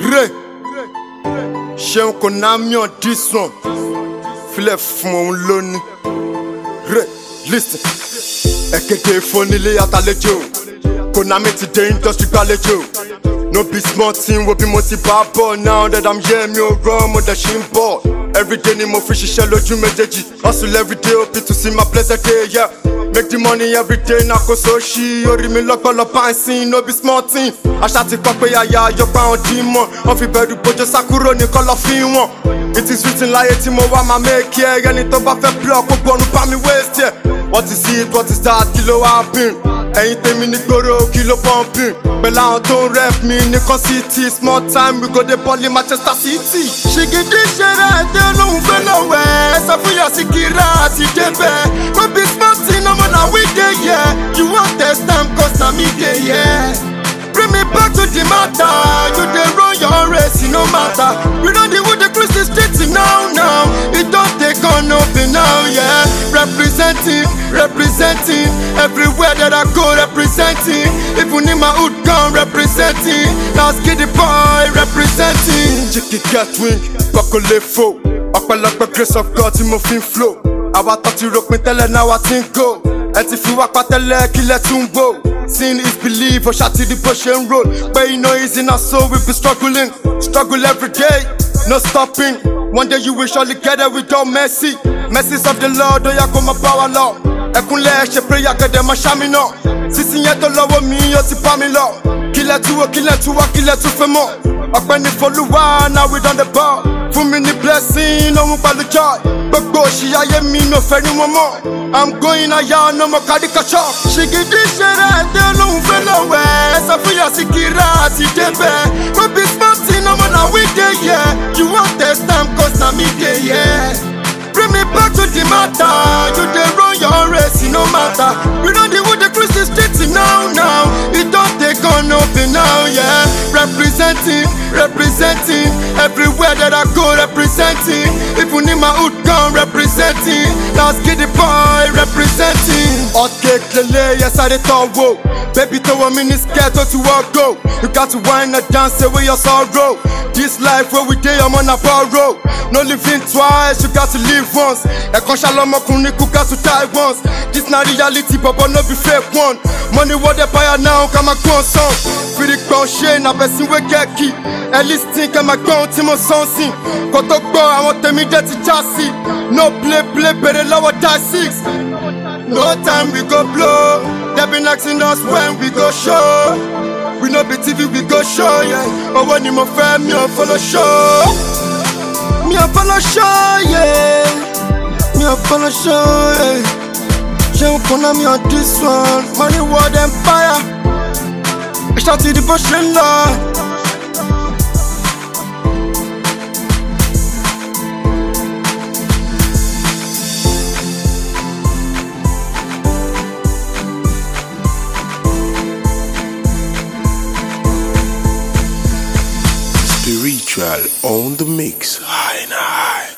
Ray, Seun Konami on this one. Filẹ̀ fún òun lónìí. Ray, listen. Ẹ̀kẹ́dẹ̀ ìfọ́nilé àtàlejò. Konami ti dé industry gbàlejò. No be small thing, wo bí mo ti bá bọ̀. Now that I'm here, mi ò rán mo dẹ̀ ṣì ń bọ̀. Everyday ni mo fi ṣiṣẹ́ lójú méjèèjì. Hustle everyday, hoping to see my blessed day, yeah. Make the money everyday, na kò sóṣì. Orí mi lọ́pọ̀lọpọ̀ àìsìn, no be small thing. Àṣà ti kọ́ pé àyà àyọ̀pá àwọn dímọ̀. Wọ́n fi bẹ̀rù bójú sá kúrò ní kọ́lọ́fín wọn. It is written láyé tí mo wá máa make ẹ̀. Ẹni tó bá fẹ́ block, gbogbo ọ̀run bá mi waste ẹ̀. What is it, what is that, kí ló wá happen? Ẹ̀yin tèmi ní gbòòrò, kí ló pumping? Pẹ̀lú àwọn tó ń rep mi ní kan city. Small time we go dey ball in Manchester City. Ṣìgìdì ṣẹlẹ̀ ẹ̀dẹ́ olóhùn fẹ́ lọ́wẹ́. Ẹ̀sẹ̀ fún Yàsíkírà àti débẹ̀. No be small thing, ọmọ náà we dey here. You wan test am cause na me dey here. Bring me back to the matter. You dey run your race, no matter. We don dey with the Christy streets now. It don take on open now, yeah. Representing everywhere that I go, representing. Even in my hood gone, representing. Let's get the boy representing. Jiggy get wing, buckle fo. Ọpẹ́lọpẹ́ grace of God tí mo fi ń flow. Àwa tó ti ròpin tẹ́lẹ̀ náà wá ti ń go. Ẹ ti fi wá pa tẹ́lẹ̀ kílẹ̀ tún gbò. Seeing is believe, ọ̀ṣà ti di bó ṣe ń roll. Pé iná easy na so we be struggling. Struggle every day, no stopping. One day you will surely get there without mercy. Mercies of the Lord, ó yá kó máa bá wa lọ. Ẹkúnlẹ̀ ṣe prayer kẹ̀dẹ̀ máa ṣá mi náà. Sísìn yẹn tó lọ́wọ́ mi, ó ti bá mi lọ. Kílẹ̀ tún wò, kílẹ̀ tún wá, kílẹ̀ tún fẹ́ mọ̀. Ọpẹ́ ní f'Olúwa, now we don the ball. Fún mi ní blessing, òun pẹ̀lú joy. Gbogbo òṣì ayé mi no fẹ́ rí wọn mọ́. I'm going higher, no more caricature. Ṣìgìdì ṣẹlẹ̀ ẹ̀dẹ́ olóhùn fẹ́ lọ́wẹ́. Ẹ̀sẹ̀ fún Yàsíkírà àti débẹ̀. No be small thing, ọmọ náà we dey here. You wan test am cause na me dey here. Bring me back to the matter. You dey run your race, no matter. We don dey with the Christy streets now. It don take on open now, yeah. Representing everywhere that I go, representing. Even in my hood gone, representing. Let's get the boy representing. Okay, clearly, yes I dey talk wo. Baby tó wọ mini skirt ó ti wọ́ go. You got to whine and dance away your sorrow. This life where we dey, I'm on a borrow. No living twice, you got to live once. Ẹ̀kan ṣàlọ́mọkùnrin kú got to die once. This na reality, but no be fake one. Money what they buy now, ká máa gbọ́n sàn. Fìdí gbọ́n ṣe na person wey get key. Ẹ lis ten ká máa gbọ́n tí mo sàn sí. Kò tó gbọ́ àwọn tèmi jẹ́ ti já sí. No play bèrè lọ́wọ́ die 6. No time we go blow. They been asking us when we go show. We no be TV, we go show, yeah. Owó ni mo fẹ́, mi ò follow show. Mi ò follow show, yeah. Mi ò follow show, yeah. Seun Konami on this one. Money world empire. Ẹ̀ṣà ti di bó ṣe ń lọ. Spiritual on the mix. High and high.